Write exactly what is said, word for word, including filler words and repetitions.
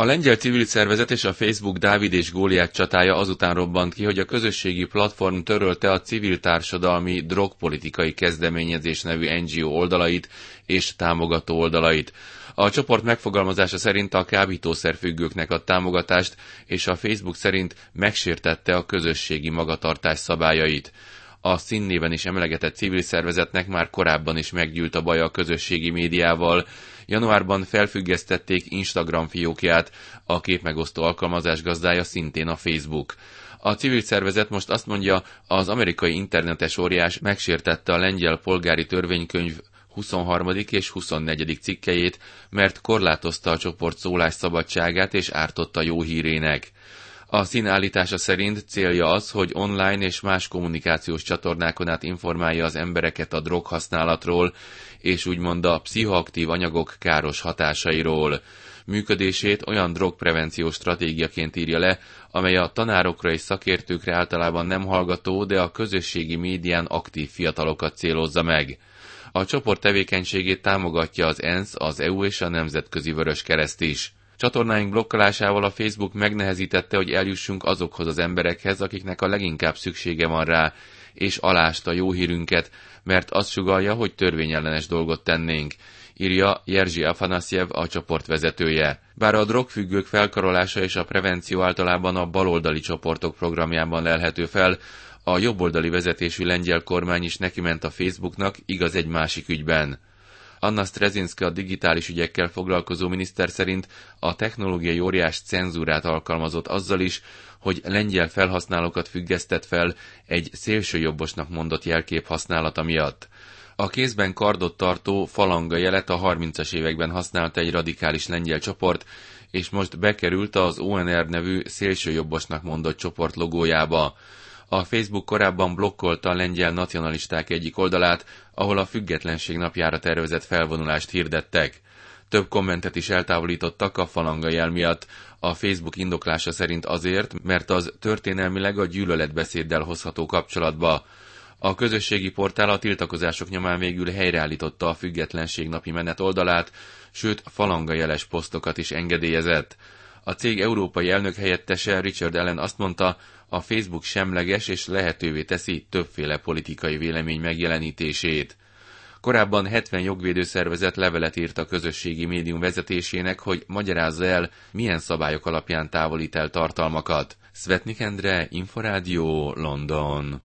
A lengyel civil szervezet és a Facebook Dávid és Góliát csatája azután robbant ki, hogy a közösségi platform törölte a civil társadalmi drogpolitikai kezdeményezés nevű en gé o oldalait és támogató oldalait. A csoport megfogalmazása szerint a kábítószerfüggőknek ad támogatást, és a Facebook szerint megsértette a közösségi magatartás szabályait. A színnéven is emlegetett civil szervezetnek már korábban is meggyűlt a baja a közösségi médiával. Januárban felfüggesztették Instagram fiókját, a képmegosztó alkalmazás gazdája szintén a Facebook. A civil szervezet most azt mondja, az amerikai internetes óriás megsértette a lengyel polgári törvénykönyv huszonharmadik és huszonnegyedik cikkejét, mert korlátozta a csoport szólásszabadságát és ártotta jó hírének. A szín állítása szerint célja az, hogy online és más kommunikációs csatornákon át informálja az embereket a droghasználatról, és úgymond a pszichoaktív anyagok káros hatásairól. Működését olyan drogprevenciós stratégiaként írja le, amely a tanárokra és szakértőkre általában nem hallgató, de a közösségi médián aktív fiatalokat célozza meg. A csoport tevékenységét támogatja az ENSZ, az é u és a Nemzetközi Vöröskereszt is. Csatornáink blokkolásával a Facebook megnehezítette, hogy eljussunk azokhoz az emberekhez, akiknek a leginkább szüksége van rá, és alásta jó hírünket, mert azt sugallja, hogy törvényellenes dolgot tennénk, írja Jerzy Afanasyev, a csoport vezetője. Bár a drogfüggők felkarolása és a prevenció általában a baloldali csoportok programjában lelhető fel, a jobboldali vezetésű lengyel kormány is nekiment a Facebooknak, igaz egy másik ügyben. Anna Strezinska, a digitális ügyekkel foglalkozó miniszter szerint a technológiai óriás cenzúrát alkalmazott azzal is, hogy lengyel felhasználókat függesztett fel egy szélsőjobbosnak mondott jelkép használata miatt. A kézben kardot tartó falanga jelet a harmincas években használta egy radikális lengyel csoport, és most bekerült az o en er nevű szélsőjobbosnak mondott csoport logójába. A Facebook korábban blokkolta a lengyel nacionalisták egyik oldalát, ahol a függetlenség napjára tervezett felvonulást hirdettek. Több kommentet is eltávolítottak a falanga jel miatt. A Facebook indoklása szerint azért, mert az történelmileg a gyűlöletbeszéddel hozható kapcsolatba. A közösségi portál a tiltakozások nyomán végül helyreállította a függetlenség napi menet oldalát, sőt falanga jeles posztokat is engedélyezett. A cég európai elnök helyettese Richard Allen azt mondta, a Facebook semleges és lehetővé teszi többféle politikai vélemény megjelenítését. Korábban hetven jogvédőszervezet levelet írt a közösségi médium vezetésének, hogy magyarázza el, milyen szabályok alapján távolít el tartalmakat. Szvetnik Endre, Inforádió, London.